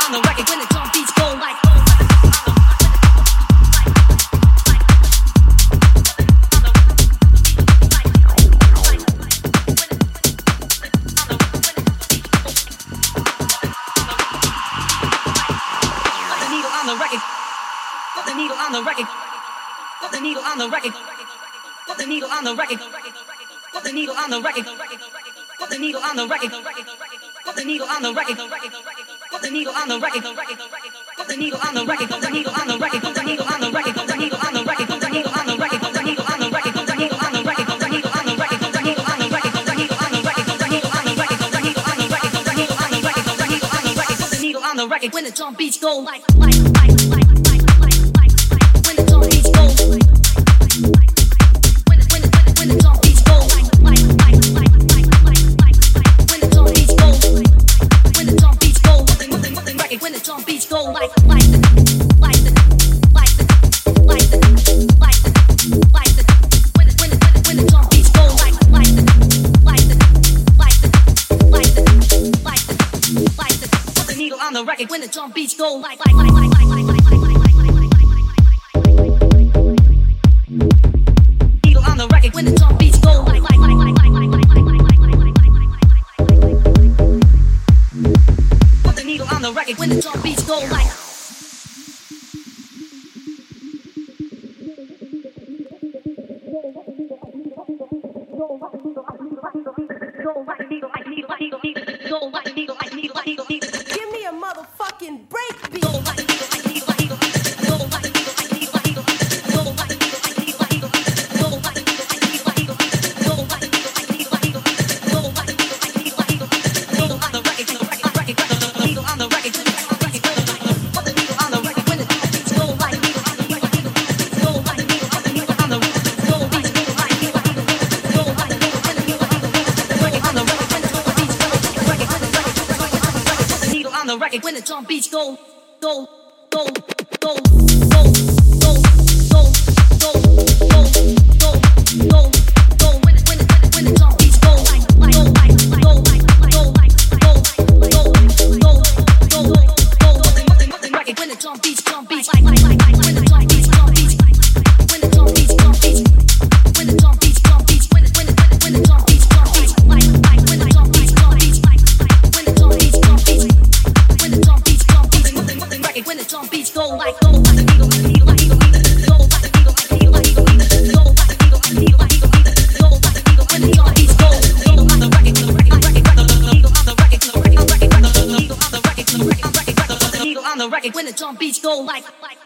When the drum beats go like when the drum beats go when the drum beats go when the drum beats go when the drum beats go like when the drum beats go like needle on the record when the drum beats go like put the needle on the record when the drum beats go like Give me a motherfucking breakbeat. When the drum beats go, go, go, go, go, when the drum beats go like when the drum beats when the drum beats when the drum beats when the drum beats when the drum beats when the drum beats when the drum beats when the drum beats go like when the drum beats go like